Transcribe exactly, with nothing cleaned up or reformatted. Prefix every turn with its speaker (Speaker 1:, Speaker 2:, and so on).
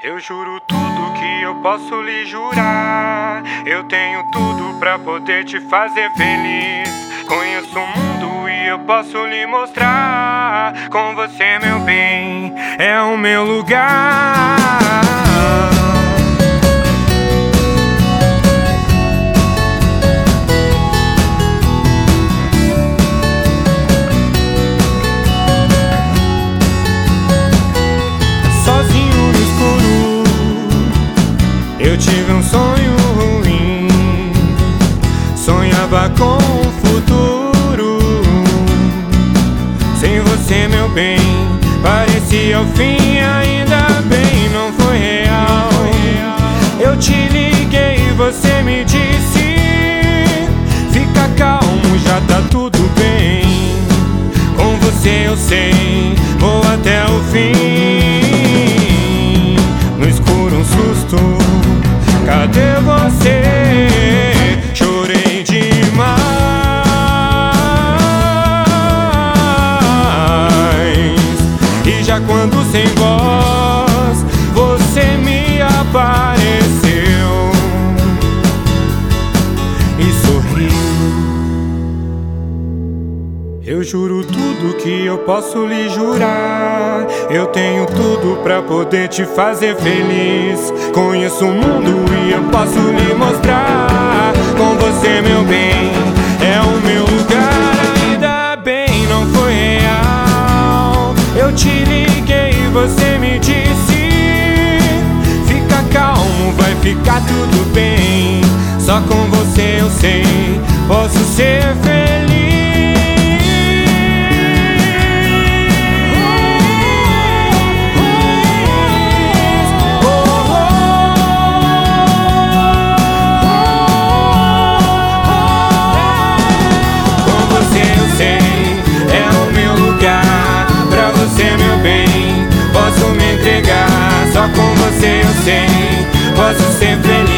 Speaker 1: Eu juro tudo que eu posso lhe jurar. Eu tenho tudo pra poder te fazer feliz. Conheço o mundo e eu posso lhe mostrar. Com você, meu bem, é o meu lugar. Eu tive um sonho ruim, sonhava com o futuro. Sem você, meu bem, parecia o fim, ainda bem não foi real. Eu te liguei e você me disse: fica calmo, já tá tudo bem. Com você eu sei, vou até o fim. No escuro um susto, cadê você? Chorei demais. E já quando sem voz você me apareceu e sorriu. Eu juro tudo que eu posso lhe jurar. Eu tenho tudo pra poder te fazer feliz. Conheço o mundo e eu posso lhe mostrar. Com você, meu bem, é o meu lugar. Ainda bem não foi real. Eu te liguei e você me disse: fica calmo, vai ficar tudo bem. Só com você eu sei, posso ser feliz. Só com você eu sei, posso ser feliz.